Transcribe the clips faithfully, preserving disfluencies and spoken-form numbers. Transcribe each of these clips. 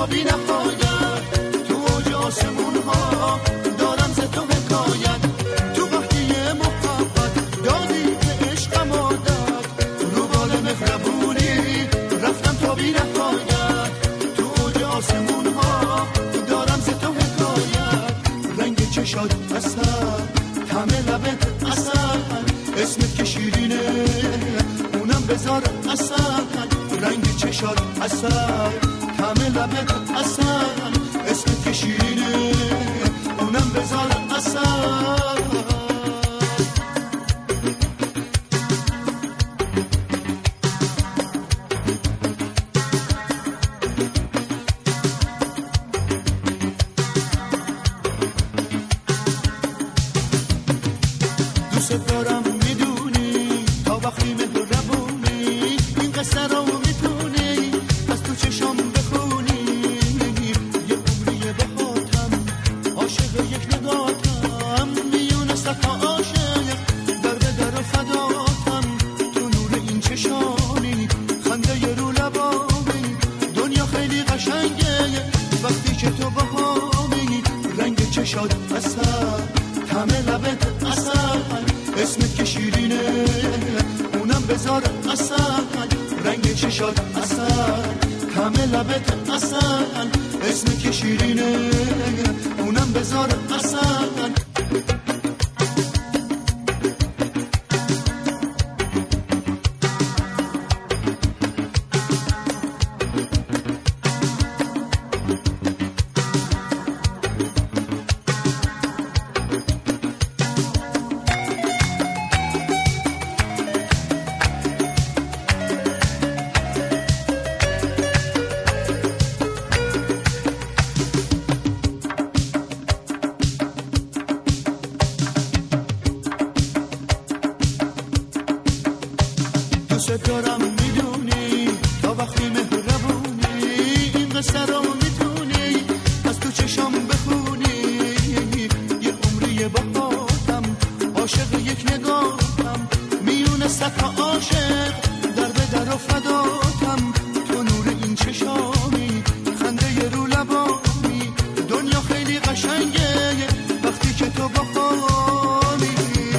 تا بی نهایت تو اوج آسمون ها دارم ز تو حکایت تو وقتی محبت دادی به عشقم عادت رو بال مهربونی رفتم تا بی نهایت تو اوج آسمون ها دارم ز تو حکایت رنگ چشات اصل طعم لبت اصل اسمت که شیرینه اونم بذار اصل رنگ چشات اصل طعم لبت اصل اسمت که شیرینه اونم بذار اصل دوست دارم میدونی تا وقتی مهربونی این قصه رو میتونی از تو چشام بخونی یه عمریه بخاطم عاشق یک نگاتم میونه صفا عاشق در به در و فداتم تو نور این چشامی خنده ی رو لبامی دنیا خیلی قشنگه وقتی که تو بهامی رنگ چشات اصل طعم لبت اصل اسمت که شیرینه اونم بذار اصل رنگ چشات اصل طعم لبت اصل اسمت که شیرینه اونم بذار اصل دوست دارم میدونی تا وقتی مهربونی این قصه رو میتونی از تو چشام بخونی یه عمریه بخاطم عاشق یک نگاهم میونه صفا عاشق در به در و فداتم تو نور این چشامی خنده ی رو لبامی دنیا خیلی قشنگه وقتی که تو بخوانی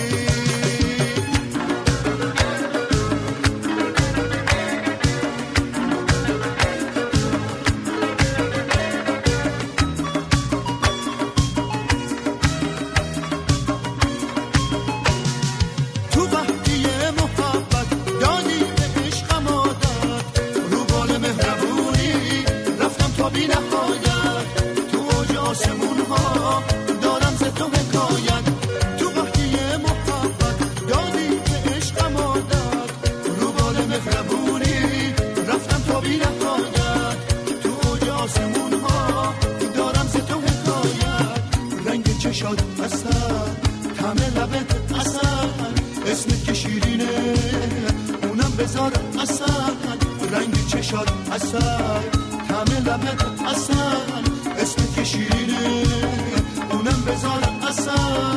بی نهایت تو اوج آسمون ها دارم ز تو حکایت تو وقتی محبت دادی به عشقم عادت رو بال مهربونی رفتم تا بی نهایت تو اوج آسمون ها دارم ز تو حکایت رنگ چشات اصل طعم لبت اصل اسمت که شیرینه اونم بذار اصل رنگ چشات اصل طعم لبت اصل اسمت که شیرینه اونم بذار اصل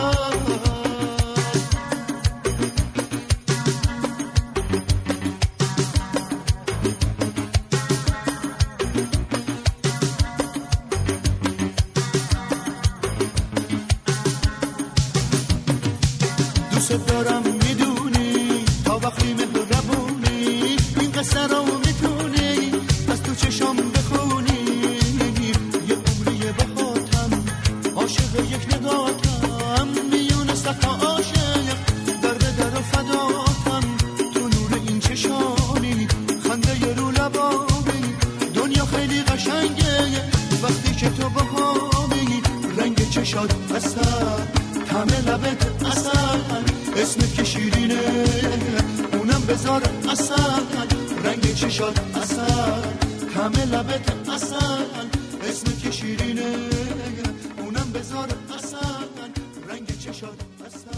دوست دارم میدونی تا وقتی مهربونی این قصه رو میتونی از تو چشام بخونی یه عمریه بخاطم عاشق یک نگاتم میونه صفا عاشق در به در و فداتم تو نور این چشامی خنده ی رو لبامی دنیا خیلی قشنگه وقتی که تو بهامی رنگ چشات اصل طعم لبت اصل اسمت که شیرینه اونم بذار اصل رنگ چشات اصل طعم لبت اصل اسمت که شیرینه اونم بذار اصل رنگ چشات اصل